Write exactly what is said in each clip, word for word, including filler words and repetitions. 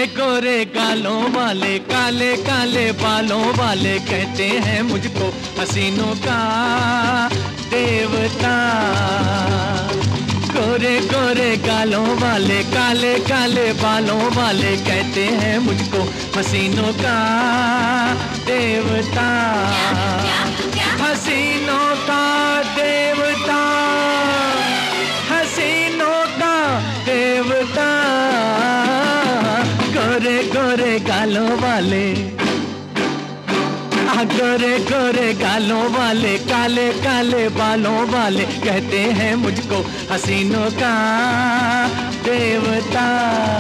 गोरे गालों वाले, काले काले बालों वाले कहते हैं मुझको हसीनों का देवता। गोरे गोरे गालों वाले, काले काले बालों वाले कहते हैं मुझको हसीनों का देवता। हसीनों का देवता, हसीनों का देवता। गोरे गोरे गालों वाले, गोरे गोरे गालों वाले, काले काले बालों वाले कहते हैं मुझको हसीनों का देवता।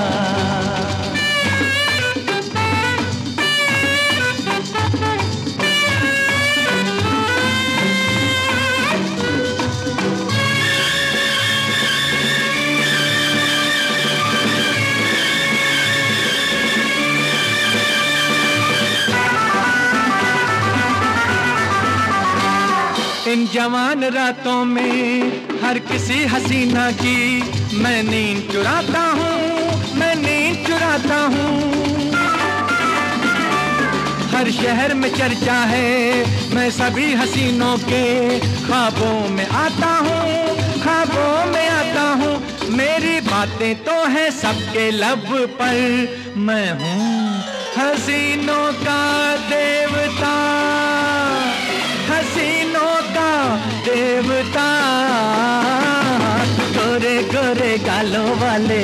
इन जवान रातों में हर किसी हसीना की मैं नींद चुराता हूँ, मैं नींद चुराता हूँ। हर शहर में चर्चा है, मैं सभी हसीनों के ख्वाबों में आता हूँ, ख्वाबों में आता हूँ। मेरी बातें तो हैं सबके लब पर, मैं हूँ हसीनों का देवता, हसीनों का देवता। गोरे गोरे गालों वाले,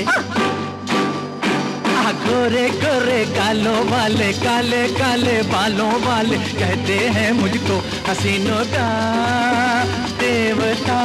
गोरे गोरे गालों वाले, काले काले बालों वाले कहते हैं मुझको हसीनों का देवता।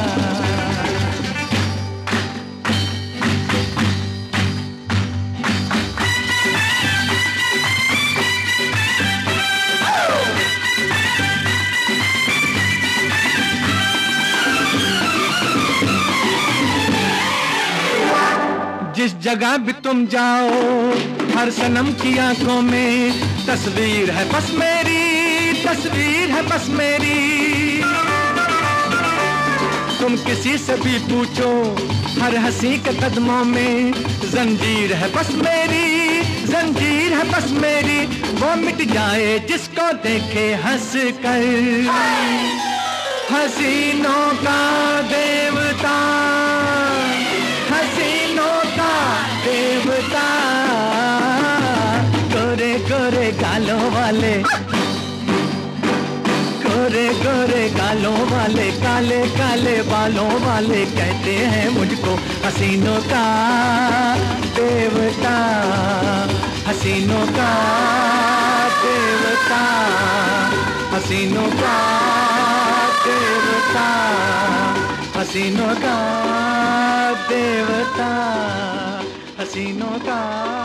जिस जगह भी तुम जाओ, हर सनम की आंखों में तस्वीर है बस मेरी, तस्वीर है बस मेरी। तुम किसी से भी पूछो, हर हंसी के कदमों में जंजीर है बस मेरी, जंजीर है बस मेरी। वो मिट जाए जिसको देखे हंस कर, हसीनों का देवता, हसीनों का देवता। गोरे गोरे गालों वाले, गोरे गोरे गालों वाले, काले काले बालों वाले कहते हैं मुझको हसीनों का देवता, हसीनों का देवता, हसीनों का देवता, हसीनों का देवता, हसीनों का